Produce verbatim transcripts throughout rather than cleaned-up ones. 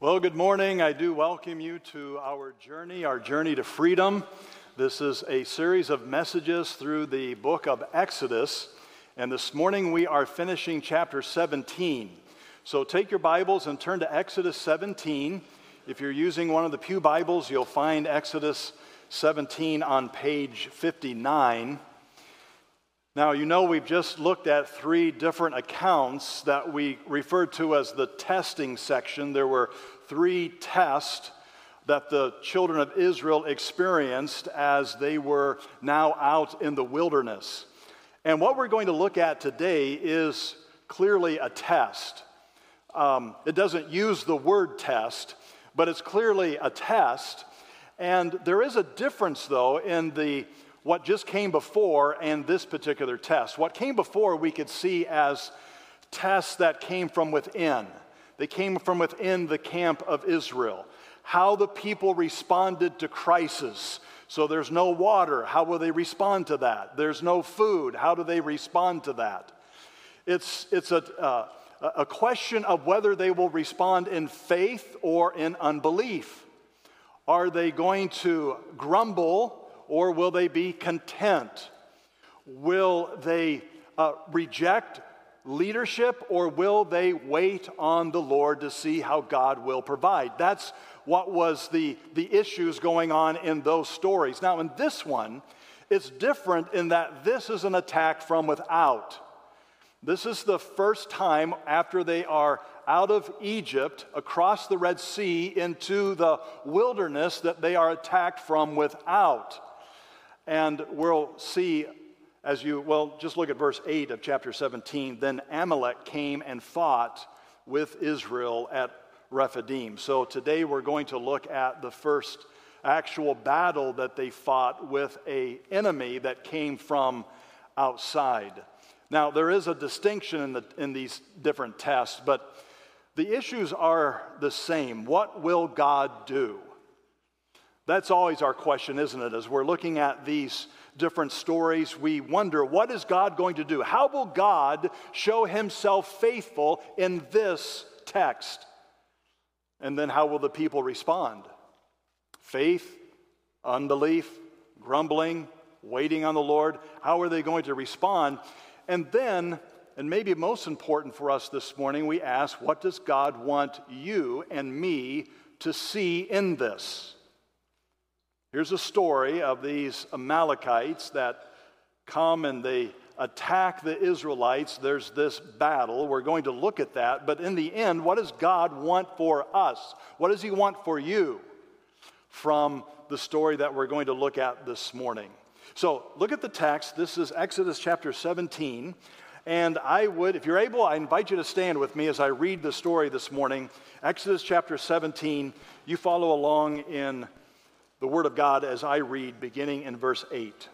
Well, good morning. I do welcome you to our journey, our journey to freedom. This is a series of messages through the book of Exodus, and this morning we are finishing chapter seventeen. So take your Bibles and turn to Exodus seventeen. If you're using one of the Pew Bibles, you'll find Exodus seventeen on page fifty-nine. Now, you know we've just looked at three different accounts that we referred to as the testing section. There were three tests that the children of Israel experienced as they were now out in the wilderness. And what we're going to look at today is clearly a test. Um, it doesn't use the word test, but it's clearly a test. And there is a difference, though, in the what just came before and this particular test. What came before we could see as tests that came from within. They came from within the camp of Israel. How the people responded to crisis. So there's no water. How will they respond to that? There's no food. How do they respond to that? It's, it's a, uh, a question of whether they will respond in faith or in unbelief. Are they going to grumble or will they be content? Will they uh, reject leadership, or will they wait on the Lord to see how God will provide? That's what was the, the issues going on in those stories. Now, in this one, it's different in that this is an attack from without. This is the first time after they are out of Egypt, across the Red Sea, into the wilderness, that they are attacked from without. And we'll see as you, well, just look at verse eight of chapter seventeen. Then Amalek came and fought with Israel at Rephidim. So today we're going to look at the first actual battle that they fought with an enemy that came from outside. Now, there is a distinction in, the, in these different tests, but the issues are the same. What will God do? That's always our question, isn't it? As we're looking at these different stories, we wonder, what is God going to do? How will God show himself faithful in this text? And then how will the people respond? Faith, unbelief, grumbling, waiting on the Lord. How are they going to respond? And then, and maybe most important for us this morning, we ask, what does God want you and me to see in this? Here's a story of these Amalekites that come and they attack the Israelites. There's this battle. We're going to look at that. But in the end, what does God want for us? What does he want for you from the story that we're going to look at this morning? So look at the text. This is Exodus chapter seventeen. And I would, if you're able, I invite you to stand with me as I read the story this morning. Exodus chapter seventeen. You follow along in the Word of God as I read, beginning in verse eight.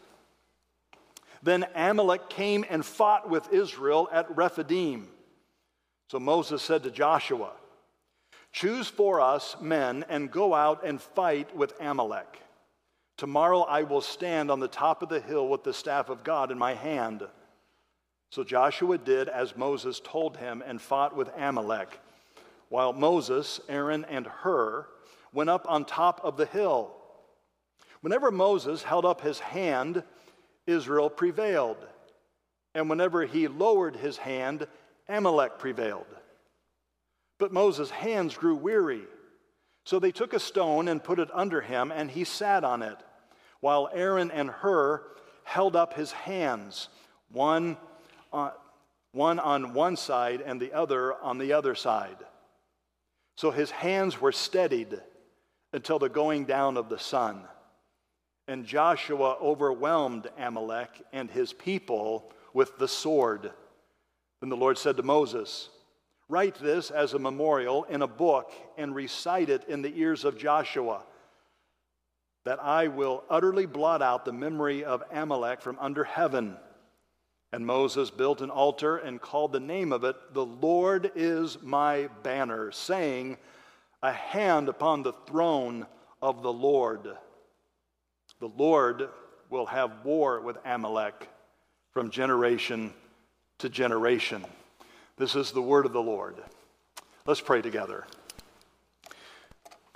Then Amalek came and fought with Israel at Rephidim. So Moses said to Joshua, "Choose for us men and go out and fight with Amalek. Tomorrow I will stand on the top of the hill with the staff of God in my hand." So Joshua did as Moses told him and fought with Amalek, while Moses, Aaron, and Hur went up on top of the hill. Whenever Moses held up his hand, Israel prevailed. And whenever he lowered his hand, Amalek prevailed. But Moses' hands grew weary. So they took a stone and put it under him, and he sat on it, while Aaron and Hur held up his hands, one on, one on one side and the other on the other side. So his hands were steadied until the going down of the sun. And Joshua overwhelmed Amalek and his people with the sword. Then the Lord said to Moses, "Write this as a memorial in a book and recite it in the ears of Joshua, that I will utterly blot out the memory of Amalek from under heaven." And Moses built an altar and called the name of it, "The Lord is my banner," saying, "A hand upon the throne of the Lord. The Lord will have war with Amalek from generation to generation." This is the word of the Lord. Let's pray together.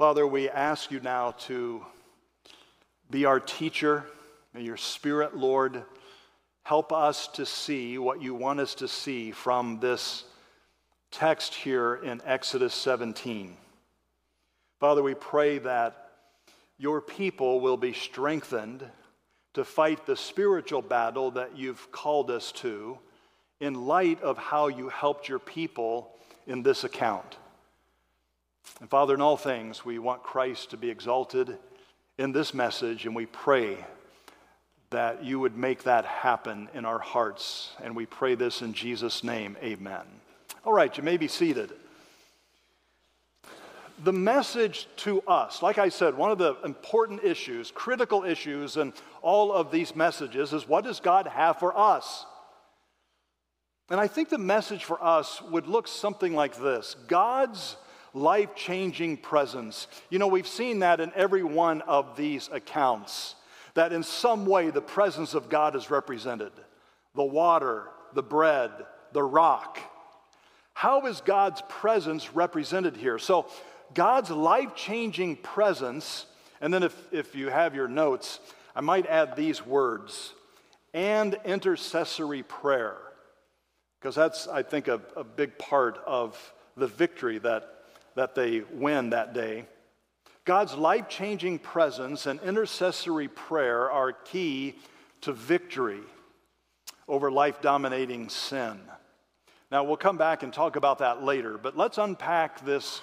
Father, we ask you now to be our teacher. May your Spirit, Lord, help us to see what you want us to see from this text here in Exodus seventeen. Father, we pray that your people will be strengthened to fight the spiritual battle that you've called us to in light of how you helped your people in this account. And Father, in all things, we want Christ to be exalted in this message, and we pray that you would make that happen in our hearts. And we pray this in Jesus' name, amen. All right, you may be seated. The message to us, like I said, one of the important issues, critical issues in all of these messages is, what does God have for us? And I think the message for us would look something like this: God's life-changing presence. You know, we've seen that in every one of these accounts, that in some way the presence of God is represented. The water, the bread, the rock. How is God's presence represented here? So God's life-changing presence, and then if, if you have your notes, I might add these words: and intercessory prayer, because that's, I think, a, a big part of the victory that, that they win that day. God's life-changing presence and intercessory prayer are key to victory over life-dominating sin. Now, we'll come back and talk about that later, but let's unpack this,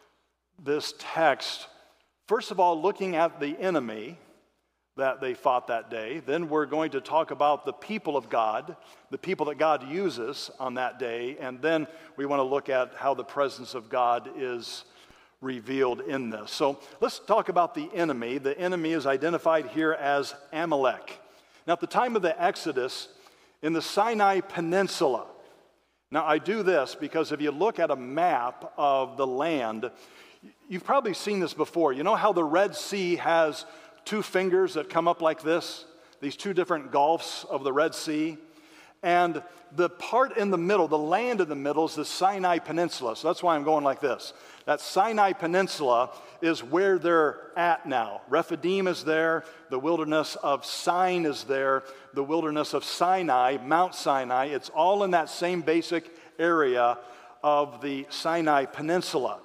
this text. First of all, looking at the enemy that they fought that day. Then we're going to talk about the people of God, the people that God uses on that day, and then we want to look at how the presence of God is revealed in this. So let's talk about the enemy. The enemy is identified here as Amalek. Now, at the time of the Exodus, in the Sinai Peninsula, now I do this because if you look at a map of the land, you've probably seen this before. You know how the Red Sea has two fingers that come up like this? These two different gulfs of the Red Sea. And the part in the middle, the land in the middle, is the Sinai Peninsula. So that's why I'm going like this. That Sinai Peninsula is where they're at now. Rephidim is there. The wilderness of Sin is there. The wilderness of Sinai, Mount Sinai. It's all in that same basic area of the Sinai Peninsula.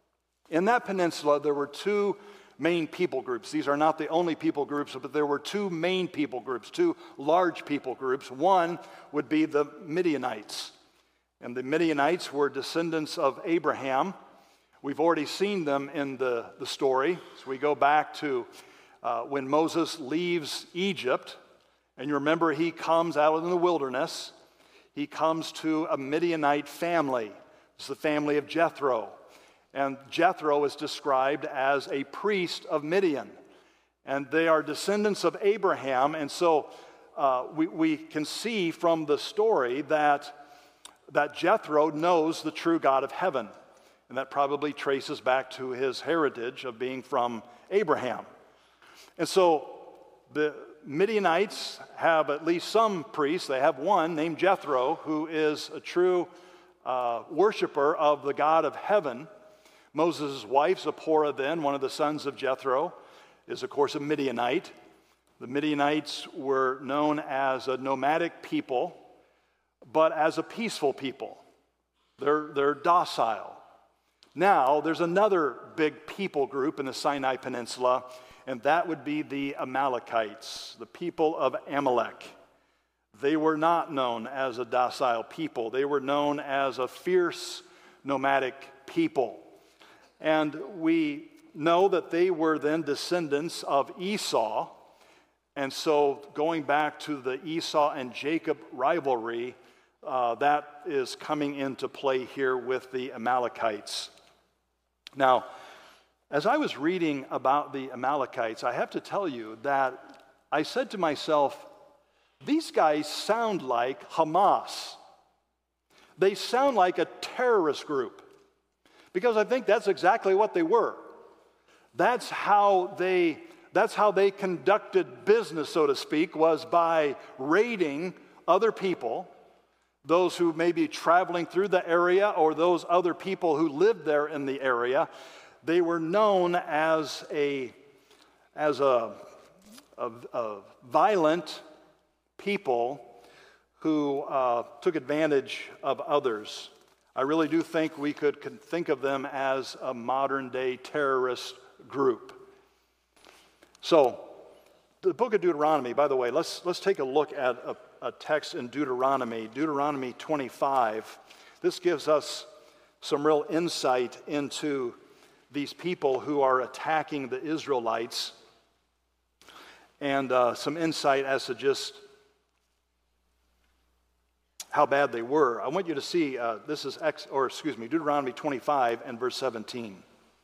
In that peninsula, there were two main people groups. These are not the only people groups, but there were two main people groups, two large people groups. One would be the Midianites. And the Midianites were descendants of Abraham. We've already seen them in the, the story. So we go back to uh, when Moses leaves Egypt. And you remember he comes out in the wilderness. He comes to a Midianite family. It's the family of Jethro. And Jethro is described as a priest of Midian. And they are descendants of Abraham. And so uh, we, we can see from the story that, that Jethro knows the true God of heaven. And that probably traces back to his heritage of being from Abraham. And so the Midianites have at least some priests. They have one named Jethro, who is a true uh, worshiper of the God of heaven. Moses' wife, Zipporah, then, one of the sons of Jethro, is, of course, a Midianite. The Midianites were known as a nomadic people, but as a peaceful people. They're, they're docile. Now, there's another big people group in the Sinai Peninsula, and that would be the Amalekites, the people of Amalek. They were not known as a docile people. They were known as a fierce nomadic people. And we know that they were then descendants of Esau. And so going back to the Esau and Jacob rivalry, uh, that is coming into play here with the Amalekites. Now, as I was reading about the Amalekites, I have to tell you that I said to myself, these guys sound like Hamas. They sound like a terrorist group. Because I think that's exactly what they were. That's how they, that's how they conducted business, so to speak, was by raiding other people, those who may be traveling through the area or those other people who lived there in the area. They were known as a, as a, a, a violent people who uh, took advantage of others. I really do think we could, could think of them as a modern-day terrorist group. So, the book of Deuteronomy, by the way, let's, let's take a look at a, a text in Deuteronomy, Deuteronomy twenty-five. This gives us some real insight into these people who are attacking the Israelites, and uh, some insight as to just how bad they were. I want you to see, uh, this is, Ex, or excuse me, Deuteronomy twenty-five and verse seventeen.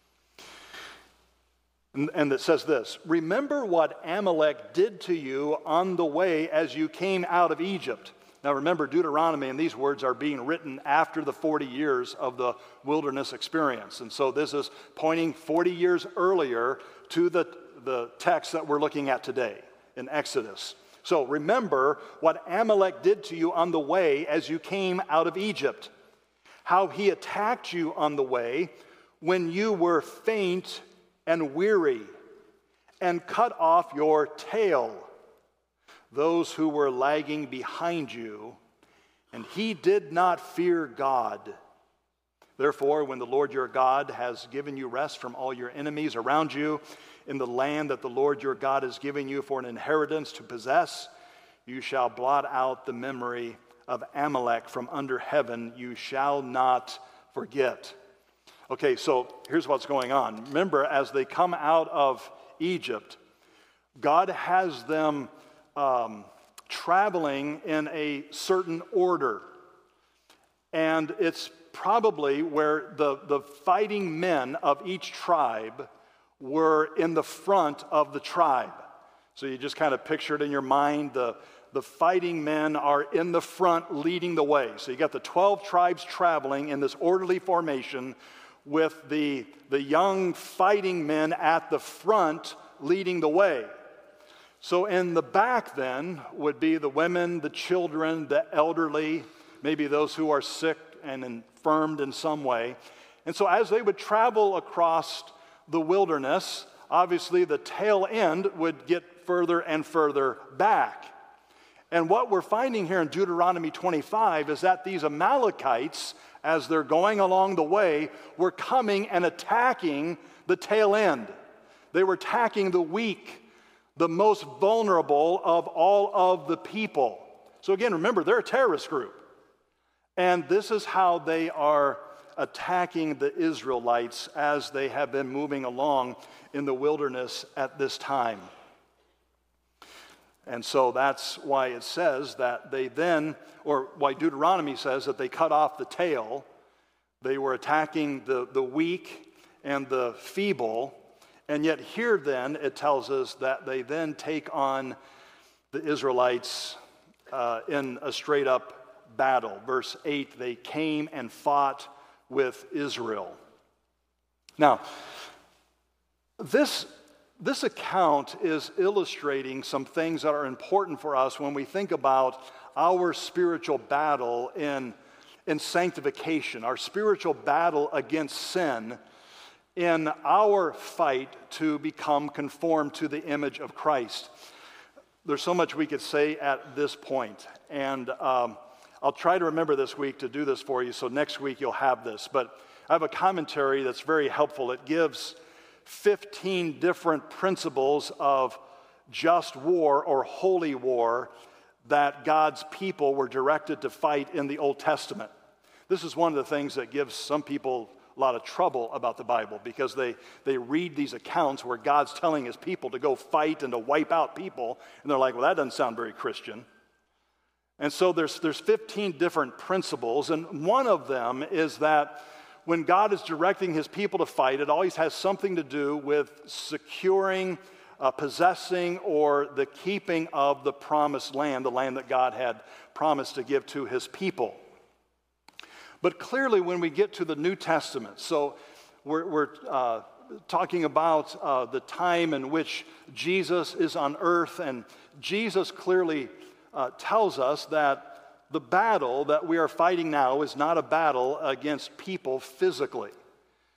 And, and it says this, remember what Amalek did to you on the way as you came out of Egypt. Now remember, Deuteronomy and these words are being written after the forty years of the wilderness experience. And so this is pointing forty years earlier to the, the text that we're looking at today in Exodus. So remember what Amalek did to you on the way as you came out of Egypt, how he attacked you on the way when you were faint and weary, and cut off your tail, those who were lagging behind you, and he did not fear God. Therefore, when the Lord your God has given you rest from all your enemies around you, in the land that the Lord your God is giving you for an inheritance to possess, you shall blot out the memory of Amalek from under heaven. You shall not forget. Okay, so here's what's going on. Remember, as they come out of Egypt, God has them um, traveling in a certain order. And it's probably where the, the fighting men of each tribe were in the front of the tribe. So you just kind of picture it in your mind. The, the fighting men are in the front leading the way. So you got the twelve tribes traveling in this orderly formation with the, the young fighting men at the front leading the way. So in the back then would be the women, the children, the elderly, maybe those who are sick and infirmed in some way. And so as they would travel across the wilderness, obviously the tail end would get further and further back. And what we're finding here in Deuteronomy twenty-five is that these Amalekites, as they're going along the way, were coming and attacking the tail end. They were attacking the weak, the most vulnerable of all of the people. So again, remember, they're a terrorist group. And this is how they are attacking the Israelites as they have been moving along in the wilderness at this time. And so that's why it says that they then, or why Deuteronomy says that they cut off the tail. They were attacking the, the weak and the feeble. And yet here then it tells us that they then take on the Israelites uh, in a straight up battle. Verse eight, they came and fought with Israel. Now, this This account is illustrating some things that are important for us when we think about our spiritual battle in, in sanctification, our spiritual battle against sin, in our fight to become conformed to the image of Christ. There's so much we could say at this point, and um, I'll try to remember this week to do this for you, so next week you'll have this. But I have a commentary that's very helpful. It gives fifteen different principles of just war or holy war that God's people were directed to fight in the Old Testament. This is one of the things that gives some people a lot of trouble about the Bible, because they, they read these accounts where God's telling his people to go fight and to wipe out people, and they're like, well, that doesn't sound very Christian. And so there's, there's fifteen different principles, and one of them is that when God is directing his people to fight, it always has something to do with securing, uh, possessing, or the keeping of the promised land, the land that God had promised to give to his people. But clearly when we get to the New Testament, so we're, we're uh, talking about uh, the time in which Jesus is on earth, and Jesus clearly uh, tells us that the battle that we are fighting now is not a battle against people physically.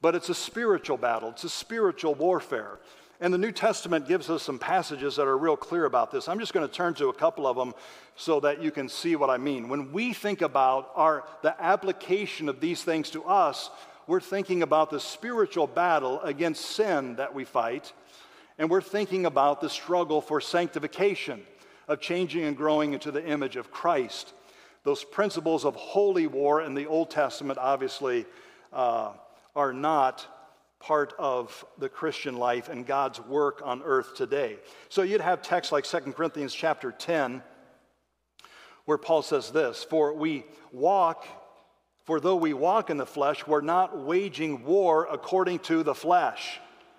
but it's a spiritual battle. It's a spiritual warfare. And the New Testament gives us some passages that are real clear about this. I'm just going to turn to a couple of them so that you can see what I mean. When we think about our the application of these things to us, we're thinking about the spiritual battle against sin that we fight, and we're thinking about the struggle for sanctification, of changing and growing into the image of Christ. Those principles of holy war in the Old Testament obviously uh, are not part of the Christian life and God's work on earth today. So you'd have texts like Second Corinthians chapter ten, where Paul says this, For we walk, for though we walk in the flesh, we're not waging war according to the flesh.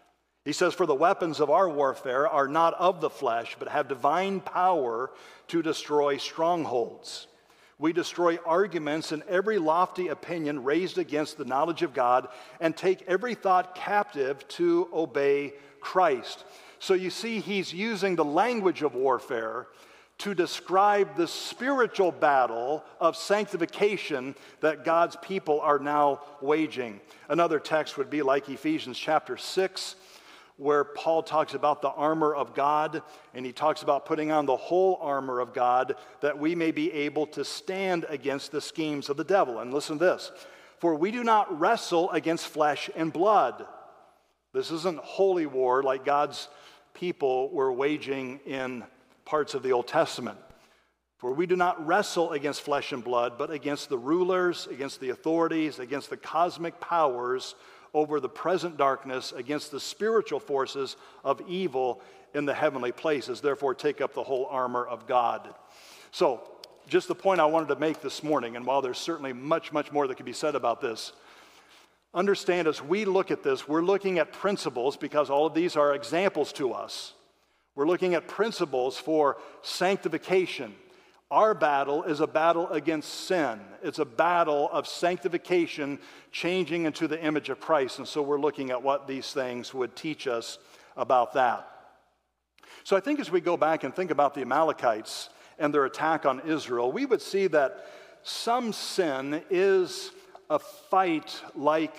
He says, For the weapons of our warfare are not of the flesh, but have divine power to destroy strongholds. We destroy arguments and every lofty opinion raised against the knowledge of God and take every thought captive to obey Christ. So you see, he's using the language of warfare to describe the spiritual battle of sanctification that God's people are now waging. Another text would be like Ephesians chapter six, where Paul talks about the armor of God, and he talks about putting on the whole armor of God that we may be able to stand against the schemes of the devil. And listen to this, for we do not wrestle against flesh and blood. This isn't holy war like God's people were waging in parts of the Old Testament. For we do not wrestle against flesh and blood, but against the rulers, against the authorities, against the cosmic powers over the present darkness, against the spiritual forces of evil in the heavenly places. Therefore, take up the whole armor of God. So, just the point I wanted to make this morning, and while there's certainly much, much more that can be said about this, understand as we look at this, we're looking at principles because all of these are examples to us. We're looking at principles for sanctification. Our battle is a battle against sin. It's a battle of sanctification, changing into the image of Christ. And so we're looking at what these things would teach us about that. So I think as we go back and think about the Amalekites and their attack on Israel, we would see that some sin is a fight like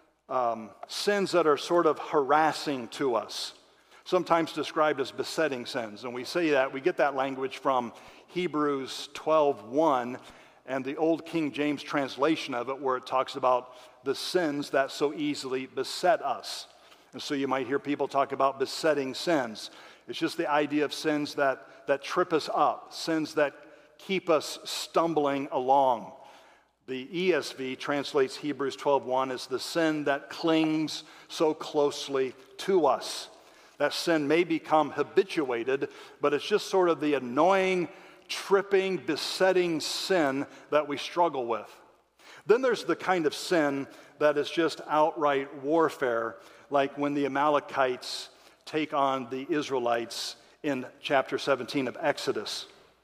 um, sins that are sort of harassing to us, sometimes described as besetting sins. And we say that, we get that language from Hebrews twelve one and the old King James translation of it, where it talks about the sins that so easily beset us. And so you might hear people talk about besetting sins. It's just the idea of sins that, that trip us up, sins that keep us stumbling along. The E S V translates Hebrews twelve one as the sin that clings so closely to us. That sin may become habituated, but it's just sort of the annoying, tripping, besetting sin that we struggle with. Then there's the kind of sin that is just outright warfare, like when the Amalekites take on the Israelites in chapter seventeen of Exodus.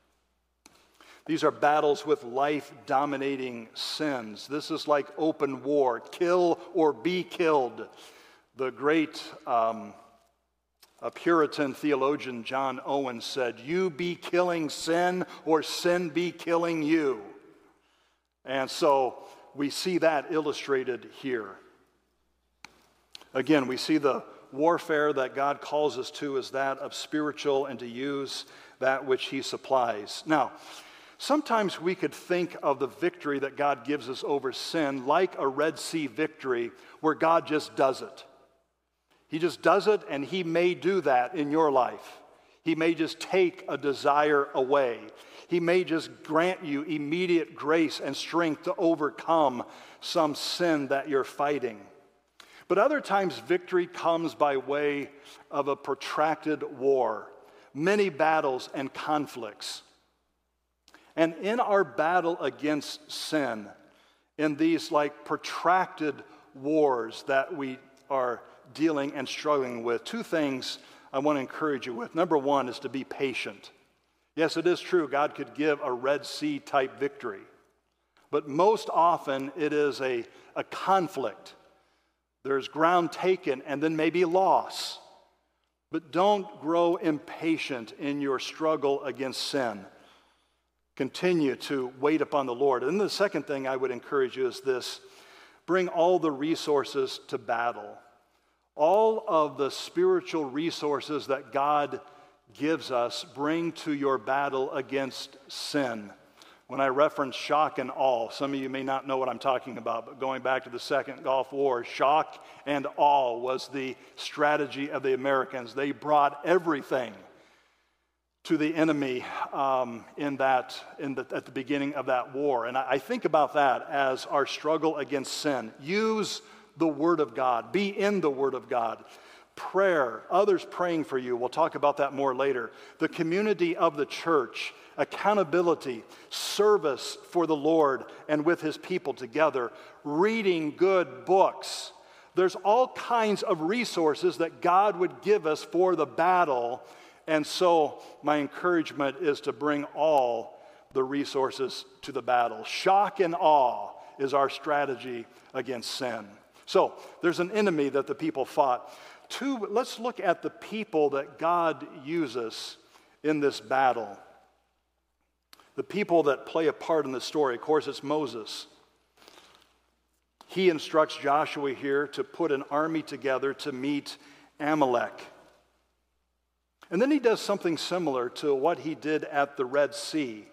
These are battles with life-dominating sins. This is like open war, kill or be killed. The great um, a Puritan theologian, John Owen, said, "You be killing sin or sin be killing you." And so we see that illustrated here. Again, we see the warfare that God calls us to as that of spiritual and to use that which he supplies. Now, sometimes we could think of the victory that God gives us over sin like a Red Sea victory where God just does it. He just does it, and he may do that in your life. He may just take a desire away. He may just grant you immediate grace and strength to overcome some sin that you're fighting. But other times, victory comes by way of a protracted war, many battles and conflicts. And in our battle against sin, in these like protracted wars that we are dealing and struggling with, two things I want to encourage you with. Number one is to be patient. Yes, it is true, God could give a Red Sea type victory, but most often it is a, a conflict. There's ground taken and then maybe loss. But don't grow impatient in your struggle against sin. Continue to wait upon the Lord. And the second thing I would encourage you is this: bring all the resources to battle. All of the spiritual resources that God gives us bring to your battle against sin. When I reference shock and awe, some of you may not know what I'm talking about, but going back to the Second Gulf War, shock and awe was the strategy of the Americans. They brought everything to the enemy um, in that, in the, at the beginning of that war. And I, I think about that as our struggle against sin. Use the Word of God. Be in the Word of God. Prayer, others praying for you. We'll talk about that more later. The community of the church, accountability, service for the Lord and with His people together, reading good books. There's all kinds of resources that God would give us for the battle. And so my encouragement is to bring all the resources to the battle. Shock and awe is our strategy against sin. So there's an enemy that the people fought. Two, let's look at the people that God uses in this battle. The people that play a part in the story. Of course, it's Moses. He instructs Joshua here to put an army together to meet Amalek. And then he does something similar to what he did at the Red Sea.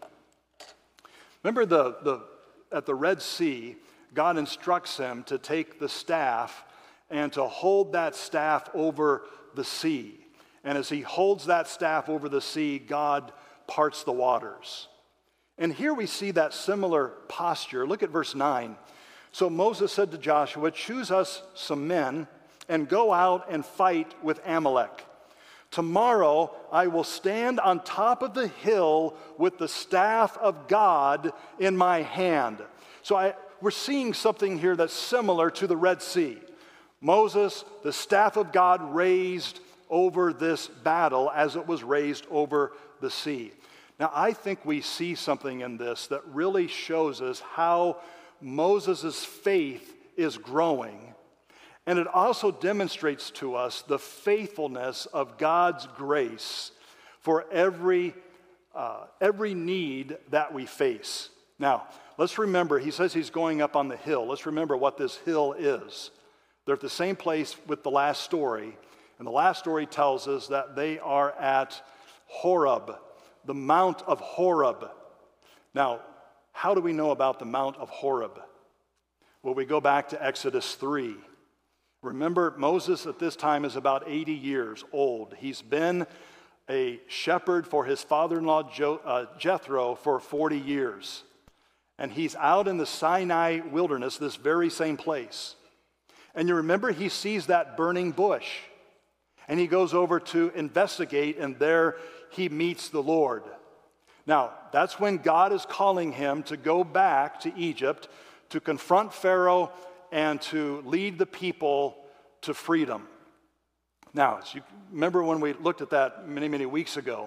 Remember the, the at the Red Sea, God instructs him to take the staff and to hold that staff over the sea. And as he holds that staff over the sea, God parts the waters. And here we see that similar posture. Look at verse nine. So Moses said to Joshua, "Choose us some men and go out and fight with Amalek. Tomorrow I will stand on top of the hill with the staff of God in my hand." So I, we're seeing something here that's similar to the Red Sea. Moses, the staff of God raised over this battle as it was raised over the sea. Now, I think we see something in this that really shows us how Moses' faith is growing. And it also demonstrates to us the faithfulness of God's grace for every, uh, every need that we face. Now, let's remember, he says he's going up on the hill. Let's remember what this hill is. They're at the same place with the last story. And the last story tells us that they are at Horeb, the Mount of Horeb. Now, how do we know about the Mount of Horeb? Well, we go back to Exodus three. Remember, Moses at this time is about eighty years old. He's been a shepherd for his father-in-law Jo- uh, Jethro for forty years. And he's out in the Sinai wilderness, this very same place. And you remember he sees that burning bush. And he goes over to investigate, and there he meets the Lord. Now, that's when God is calling him to go back to Egypt to confront Pharaoh and to lead the people to freedom. Now, as you remember when we looked at that many, many weeks ago,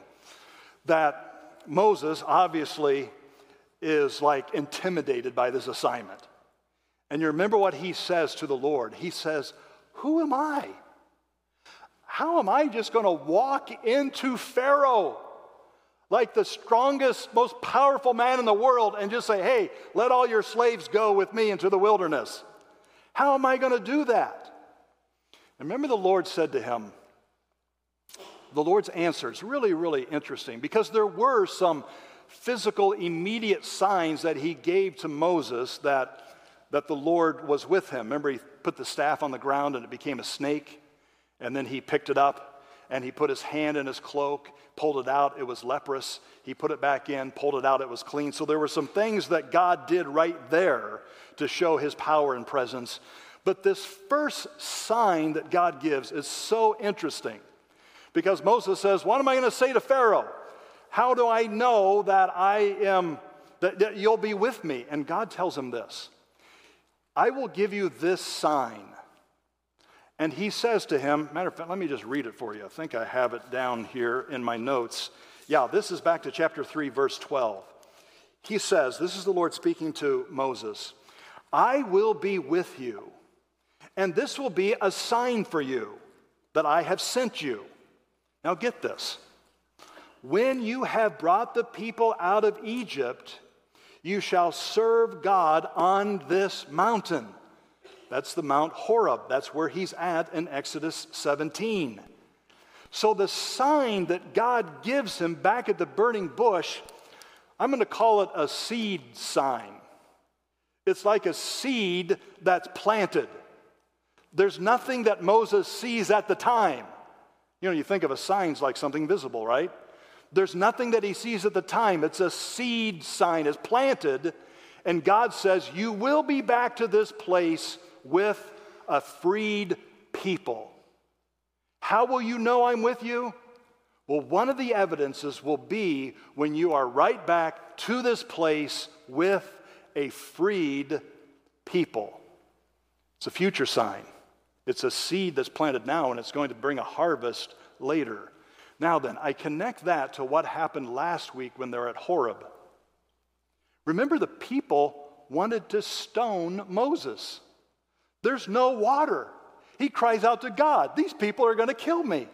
that Moses obviously is like intimidated by this assignment. And you remember what he says to the Lord. He says, "Who am I? How am I just going to walk into Pharaoh like the strongest, most powerful man in the world and just say, 'Hey, let all your slaves go with me into the wilderness'? How am I going to do that?" And remember the Lord said to him, the Lord's answer is really, really interesting because there were some physical, immediate signs that he gave to Moses that, that the Lord was with him. Remember, he put the staff on the ground and it became a snake, and then he picked it up and he put his hand in his cloak, pulled it out, it was leprous. He put it back in, pulled it out, it was clean. So there were some things that God did right there to show his power and presence. But this first sign that God gives is so interesting because Moses says, "What am I going to say to Pharaoh? How do I know that I am, that, that you'll be with me?" And God tells him this, "I will give you this sign." And he says to him, matter of fact, let me just read it for you. I think I have it down here in my notes. Yeah, this is back to chapter three, verse twelve. He says, this is the Lord speaking to Moses, "I will be with you, and this will be a sign for you that I have sent you." Now get this. "When you have brought the people out of Egypt, you shall serve God on this mountain." That's the Mount Horeb. That's where he's at in Exodus seventeen. So the sign that God gives him back at the burning bush, I'm going to call it a seed sign. It's like a seed that's planted. There's nothing that Moses sees at the time. You know, you think of a sign's like something visible, right? There's nothing that he sees at the time. It's a seed sign. It's planted, and God says, you will be back to this place with a freed people. How will you know I'm with you? Well, one of the evidences will be when you are right back to this place with a freed people. It's a future sign. It's a seed that's planted now, and it's going to bring a harvest later. Now then, I connect that to what happened last week when they're at Horeb. Remember, the people wanted to stone Moses. There's no water. He cries out to God, these people are going to kill me.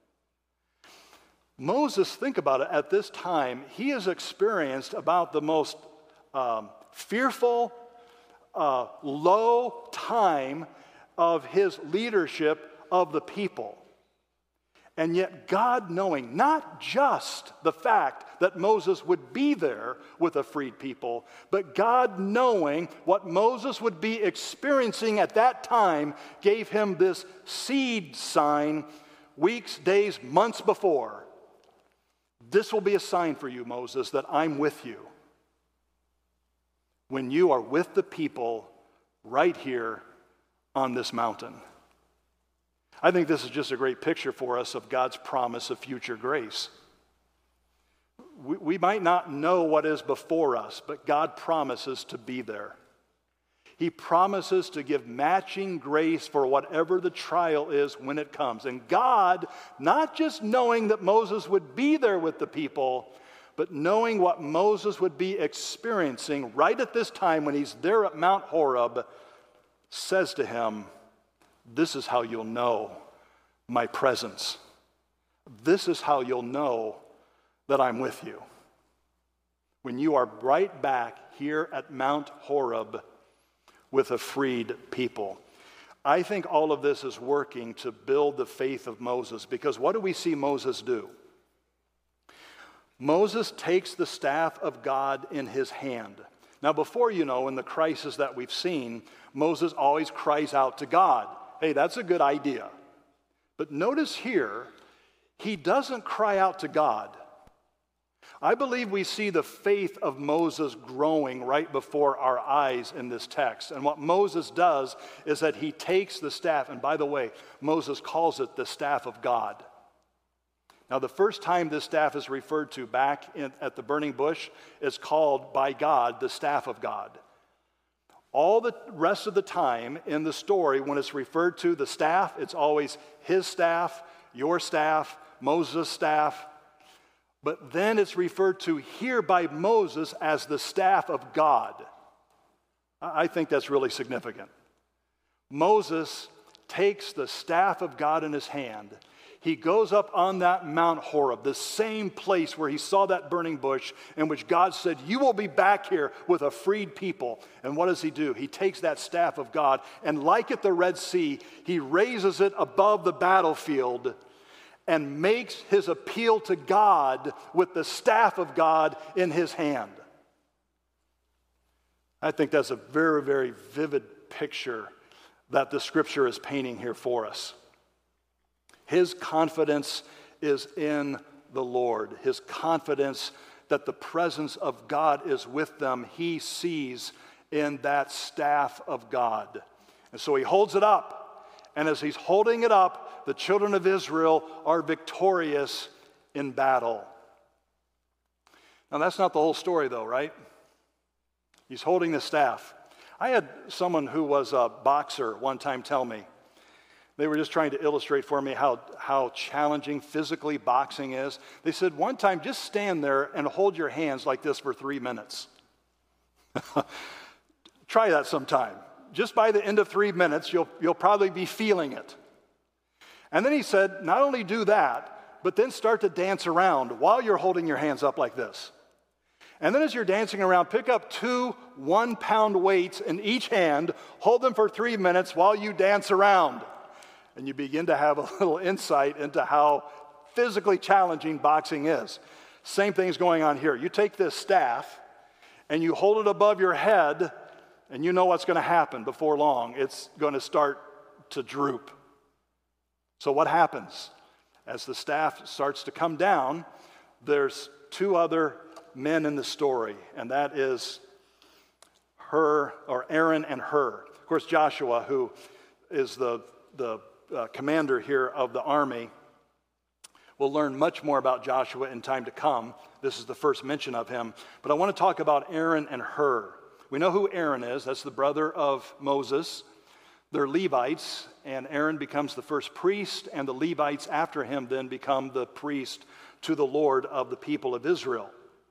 Moses, think about it, at this time, he has experienced about the most um, fearful, uh, low time of his leadership of the people. And yet God, knowing not just the fact that Moses would be there with a freed people, but God, knowing what Moses would be experiencing at that time, gave him this seed sign weeks, days, months before. This will be a sign for you, Moses, that I'm with you. When you are with the people right here on this mountain. I think this is just a great picture for us of God's promise of future grace. We, we might not know what is before us, but God promises to be there. He promises to give matching grace for whatever the trial is when it comes. And God, not just knowing that Moses would be there with the people, but knowing what Moses would be experiencing right at this time when he's there at Mount Horeb, says to him, this is how you'll know my presence. This is how you'll know that I'm with you. When you are right back here at Mount Horeb with a freed people. I think all of this is working to build the faith of Moses, because what do we see Moses do? Moses takes the staff of God in his hand. Now, before you know, in the crisis that we've seen, Moses always cries out to God. Hey, that's a good idea. But notice here, he doesn't cry out to God. I believe we see the faith of Moses growing right before our eyes in this text. And what Moses does is that he takes the staff, and by the way, Moses calls it the staff of God. Now, the first time this staff is referred to back in, at the burning bush is called by God the staff of God. All the rest of the time in the story, when it's referred to the staff, it's always his staff, your staff, Moses' staff. But then it's referred to here by Moses as the staff of God. I think that's really significant. Moses takes the staff of God in his hand. He goes up on that Mount Horeb, the same place where he saw that burning bush, in which God said, you will be back here with a freed people. And what does he do? He takes that staff of God, and like at the Red Sea, he raises it above the battlefield and makes his appeal to God with the staff of God in his hand. I think that's a very, very vivid picture that the scripture is painting here for us. His confidence is in the Lord. His confidence that the presence of God is with them, he sees in that staff of God. And so he holds it up. And as he's holding it up, the children of Israel are victorious in battle. Now, that's not the whole story, though, right? He's holding the staff. I had someone who was a boxer one time tell me, they were just trying to illustrate for me how, how challenging physically boxing is. They said, one time, just stand there and hold your hands like this for three minutes. Try that sometime. Just by the end of three minutes, you'll, you'll probably be feeling it. And then he said, not only do that, but then start to dance around while you're holding your hands up like this. And then as you're dancing around, pick up two one-pound weights in each hand, hold them for three minutes while you dance around. And you begin to have a little insight into how physically challenging boxing is. Same thing is going on here. You take this staff and you hold it above your head, and you know what's going to happen before long. It's going to start to droop. So what happens? As the staff starts to come down, there's two other men in the story, and that is Hur, or Aaron and Hur. Of course, Joshua, who is the, the uh, commander here of the army, we'll learn much more about Joshua in time to come. This is the first mention of him. But I want to talk about Aaron and Hur. We know who Aaron is. That's the brother of Moses. They're Levites, and Aaron becomes the first priest, and the Levites after him then become the priest to the Lord of the people of Israel.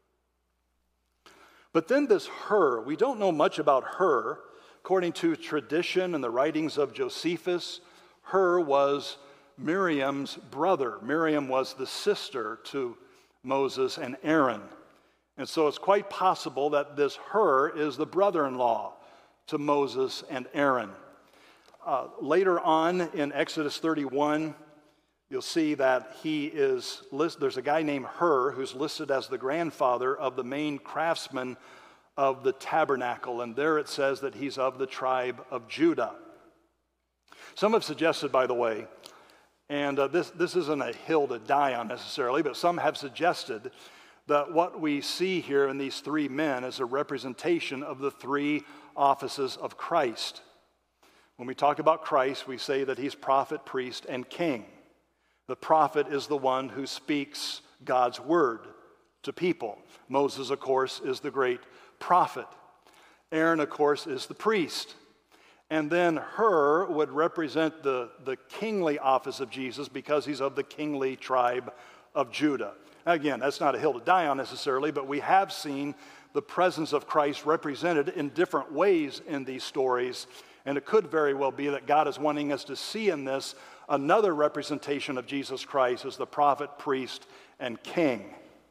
But then this Hur, we don't know much about Hur. According to tradition and the writings of Josephus, Hur was Miriam's brother. Miriam was the sister to Moses and Aaron. And so it's quite possible that this Hur is the brother-in-law to Moses and Aaron. Uh, later on in Exodus thirty-one, you'll see that he is, list, there's a guy named Hur who's listed as the grandfather of the main craftsman of the tabernacle. And there it says that he's of the tribe of Judah. Some have suggested, by the way, and uh, this, this isn't a hill to die on necessarily, but some have suggested that what we see here in these three men is a representation of the three offices of Christ. When we talk about Christ, we say that he's prophet, priest, and king. The prophet is the one who speaks God's word to people. Moses, of course, is the great prophet. Aaron, of course, is the priest. And then Hur would represent the, the kingly office of Jesus because he's of the kingly tribe of Judah. Again, that's not a hill to die on necessarily, but we have seen the presence of Christ represented in different ways in these stories. And it could very well be that God is wanting us to see in this another representation of Jesus Christ as the prophet, priest, and king.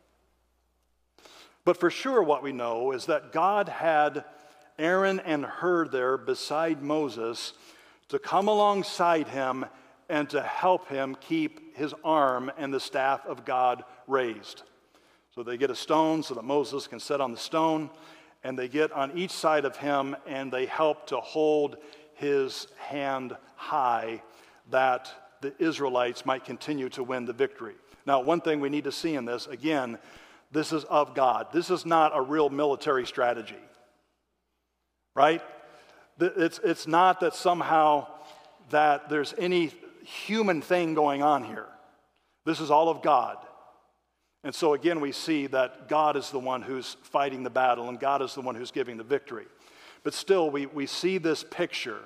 But for sure what we know is that God had Aaron and Hur there beside Moses to come alongside him and to help him keep his arm and the staff of God raised. So they get a stone so that Moses can sit on the stone, and they get on each side of him and they help to hold his hand high that the Israelites might continue to win the victory. Now, one thing we need to see in this, again, this is of God. This is not a real military strategy, right? It's, it's not that somehow that there's any human thing going on here. This is all of God. And so again, we see that God is the one who's fighting the battle and God is the one who's giving the victory. But still, we, we see this picture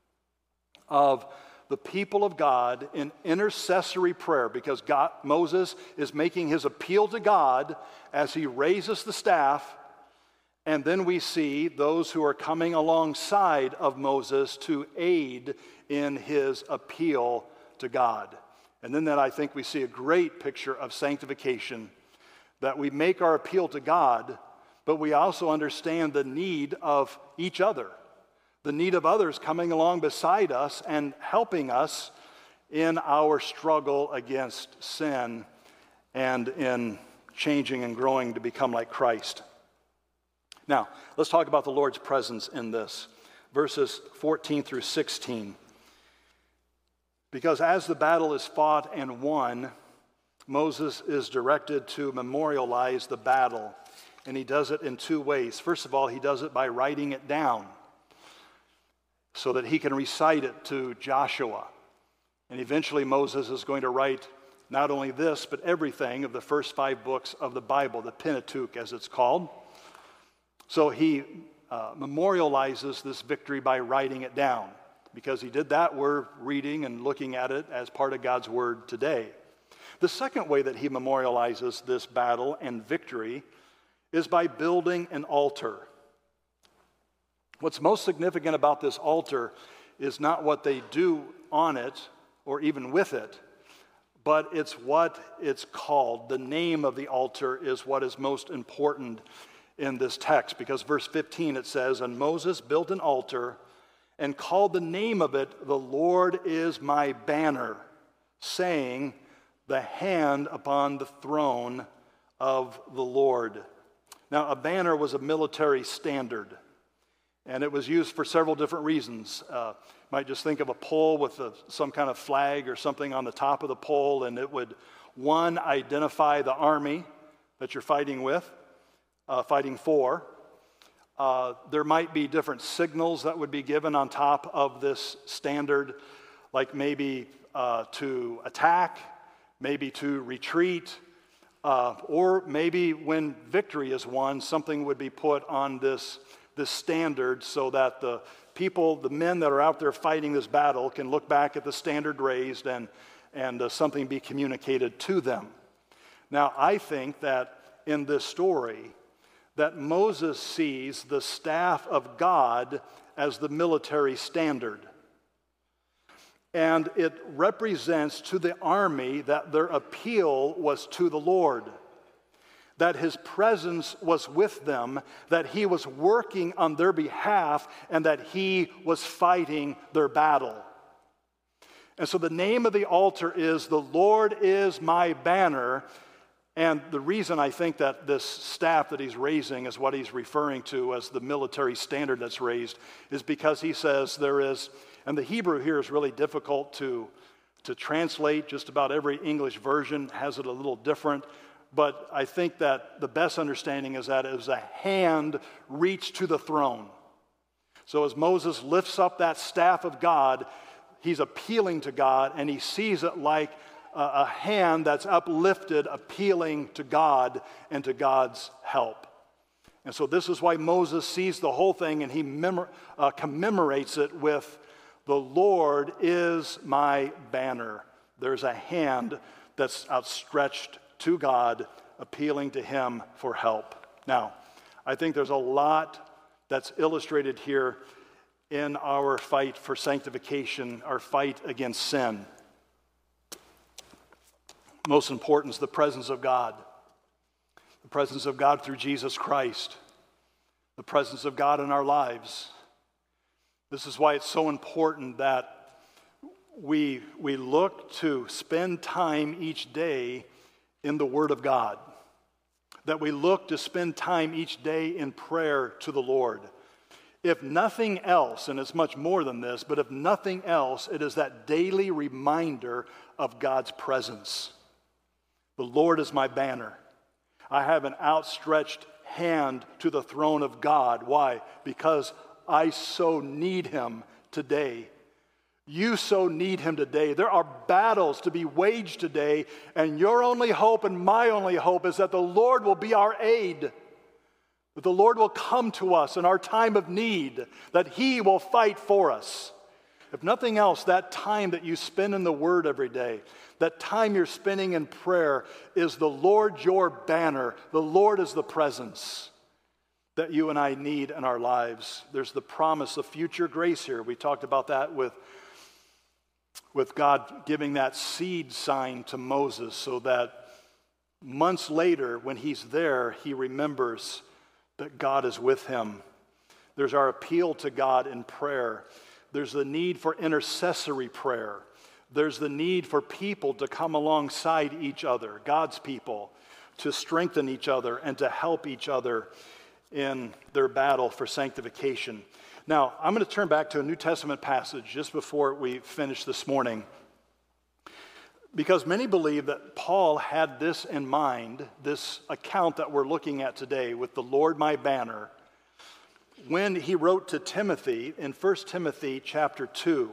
of the people of God in intercessory prayer because God, Moses is making his appeal to God as he raises the staff. And then we see those who are coming alongside of Moses to aid in his appeal to God. And then that I think we see a great picture of sanctification, that we make our appeal to God, but we also understand the need of each other, the need of others coming along beside us and helping us in our struggle against sin and in changing and growing to become like Christ. Now, let's talk about the Lord's presence in this. Verses fourteen through sixteen. Because as the battle is fought and won, Moses is directed to memorialize the battle. And he does it in two ways. First of all, he does it by writing it down so that he can recite it to Joshua. And eventually Moses is going to write not only this, but everything of the first five books of the Bible, the Pentateuch as it's called. So he uh, memorializes this victory by writing it down. Because he did that, we're reading and looking at it as part of God's word today. The second way that he memorializes this battle and victory is by building an altar. What's most significant about this altar is not what they do on it or even with it, but it's what it's called. The name of the altar is what is most important in this text, because verse fifteen it says, "And Moses built an altar and called the name of it, 'The Lord is my banner,' saying, 'The hand upon the throne of the Lord.'" Now, a banner was a military standard, and it was used for several different reasons. Uh, you might just think of a pole with a, some kind of flag or something on the top of the pole, and it would, one, identify the army that you're fighting with, uh, fighting for. Uh, there might be different signals that would be given on top of this standard, like maybe uh, to attack, maybe to retreat, uh, or maybe when victory is won, something would be put on this, this standard so that the people, the men that are out there fighting this battle can look back at the standard raised and, and uh, something be communicated to them. Now, I think that in this story, that Moses sees the staff of God as the military standard. And it represents to the army that their appeal was to the Lord, that his presence was with them, that he was working on their behalf, and that he was fighting their battle. And so the name of the altar is, "The Lord is my banner." And the reason I think that this staff that he's raising is what he's referring to as the military standard that's raised is because he says there is, and the Hebrew here is really difficult to, to translate. Just about every English version has it a little different. But I think that the best understanding is that it was a hand reached to the throne. So as Moses lifts up that staff of God, he's appealing to God, and he sees it like a hand that's uplifted, appealing to God and to God's help. And so this is why Moses sees the whole thing, and he memor- uh, commemorates it with, "The Lord is my banner." There's a hand that's outstretched to God, appealing to him for help. Now, I think there's a lot that's illustrated here in our fight for sanctification, our fight against sin. Most important is the presence of God. The presence of God through Jesus Christ. The presence of God in our lives. This is why it's so important that we, we look to spend time each day in the Word of God. That we look to spend time each day in prayer to the Lord. If nothing else, and it's much more than this, but if nothing else, it is that daily reminder of God's presence. The Lord is my banner. I have an outstretched hand to the throne of God. Why? Because I so need him today. You so need him today. There are battles to be waged today, and your only hope and my only hope is that the Lord will be our aid, that the Lord will come to us in our time of need, that he will fight for us. If nothing else, that time that you spend in the Word every day, that time you're spending in prayer is the Lord your banner. The Lord is the presence that you and I need in our lives. There's the promise of future grace here. We talked about that with, with God giving that seed sign to Moses so that months later when he's there, he remembers that God is with him. There's our appeal to God in prayer. There's the need for intercessory prayer. There's the need for people to come alongside each other, God's people, to strengthen each other and to help each other in their battle for sanctification. Now, I'm going to turn back to a New Testament passage just before we finish this morning, because many believe that Paul had this in mind, this account that we're looking at today with the Lord my banner, when he wrote to Timothy in First Timothy chapter two.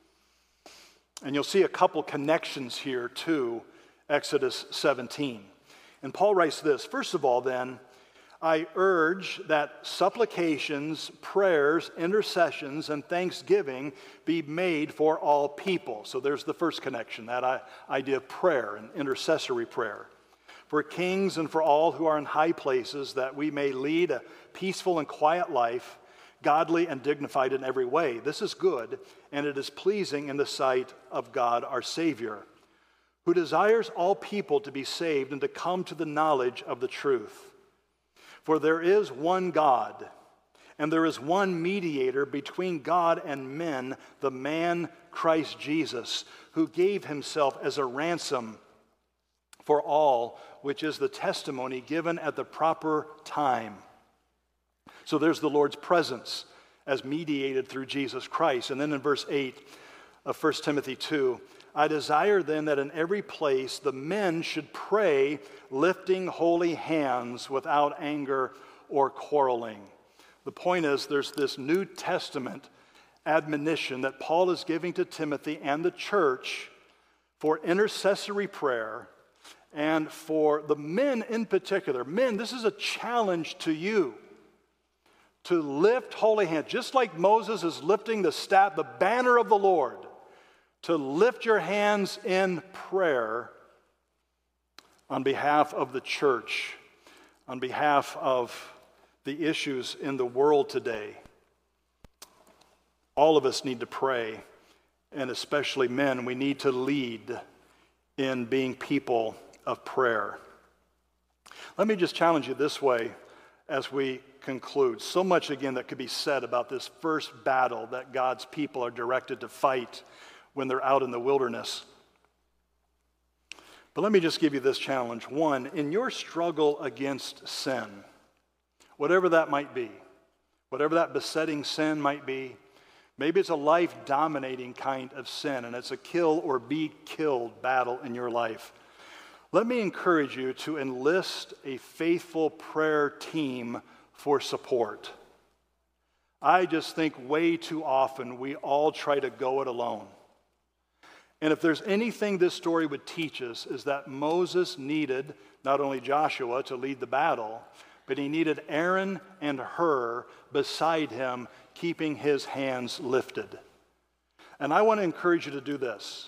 And you'll see a couple connections here to Exodus seventeen. And Paul writes this, "First of all then, I urge that supplications, prayers, intercessions, and thanksgiving be made for all people." So there's the first connection, that idea of prayer and intercessory prayer. "For kings and for all who are in high places, that we may lead a peaceful and quiet life, godly and dignified in every way. This is good, and it is pleasing in the sight of God our Savior, who desires all people to be saved and to come to the knowledge of the truth. For there is one God, and there is one mediator between God and men, the man Christ Jesus, who gave himself as a ransom for all, which is the testimony given at the proper time. So there's the Lord's presence as mediated through Jesus Christ. And then in verse eight of First Timothy two, I desire then that in every place the men should pray, lifting holy hands without anger or quarreling. The point is, there's this New Testament admonition that Paul is giving to Timothy and the church for intercessory prayer, and for the men in particular. Men, this is a challenge to you to lift holy hands, just like Moses is lifting the staff, the banner of the Lord, to lift your hands in prayer on behalf of the church, on behalf of the issues in the world today. All of us need to pray, and especially men, we need to lead in being people of prayer. Let me just challenge you this way as we conclude. So much, again, that could be said about this first battle that God's people are directed to fight when they're out in the wilderness. But let me just give you this challenge. One, in your struggle against sin, whatever that might be, whatever that besetting sin might be, maybe it's a life-dominating kind of sin, and it's a kill or be killed battle in your life. Let me encourage you to enlist a faithful prayer team for support. I just think way too often we all try to go it alone. And if there's anything this story would teach us, is that Moses needed not only Joshua to lead the battle, but he needed Aaron and Hur beside him, keeping his hands lifted. And I want to encourage you to do this.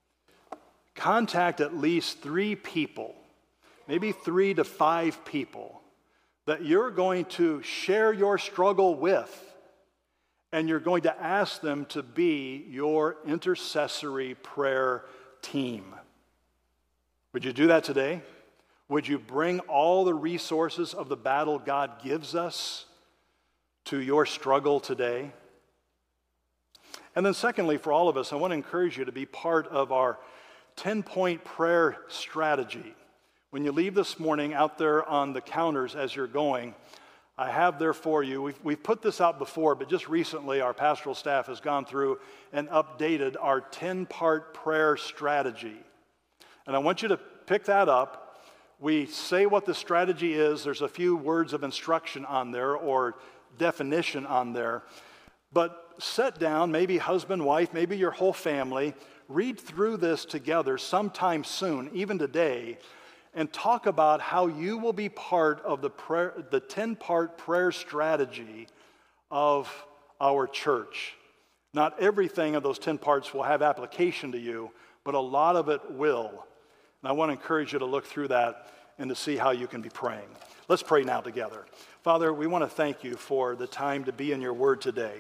Contact at least three people, maybe three to five people, that you're going to share your struggle with, and you're going to ask them to be your intercessory prayer team. Would you do that today? Would you bring all the resources of the battle God gives us to your struggle today? And then secondly, for all of us, I want to encourage you to be part of our ten-point prayer strategy. When you leave this morning out there on the counters as you're going, I have there for you. We've, we've put this out before, but just recently our pastoral staff has gone through and updated our ten-part prayer strategy. And I want you to pick that up. We say what the strategy is. There's a few words of instruction on there or definition on there. But sit down, maybe husband, wife, maybe your whole family, read through this together sometime soon, even today, and talk about how you will be part of the prayer, the ten-part prayer strategy of our church. Not everything of those ten parts will have application to you, but a lot of it will. And I want to encourage you to look through that and to see how you can be praying. Let's pray now together. Father, we want to thank you for the time to be in your word today.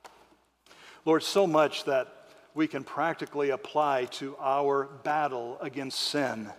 Lord, so much that we can practically apply to our battle against sin.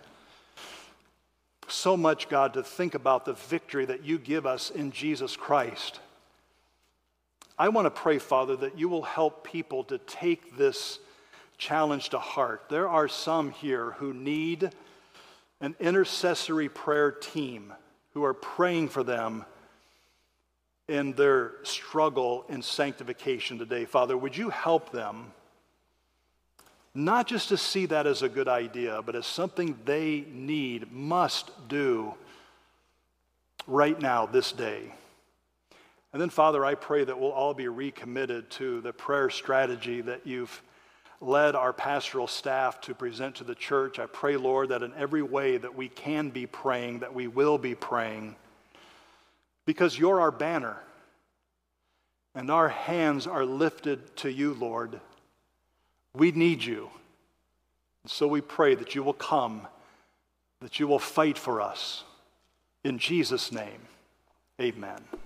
So much, God, to think about the victory that you give us in Jesus Christ. I want to pray, Father, that you will help people to take this challenge to heart. There are some here who need an intercessory prayer team who are praying for them in their struggle in sanctification today. Father, would you help them not just to see that as a good idea, but as something they need, must do right now, this day. And then, Father, I pray that we'll all be recommitted to the prayer strategy that you've led our pastoral staff to present to the church. I pray, Lord, that in every way that we can be praying, that we will be praying, because you're our banner, and our hands are lifted to you, Lord. We need you. So we pray that you will come, that you will fight for us. In Jesus' name, amen.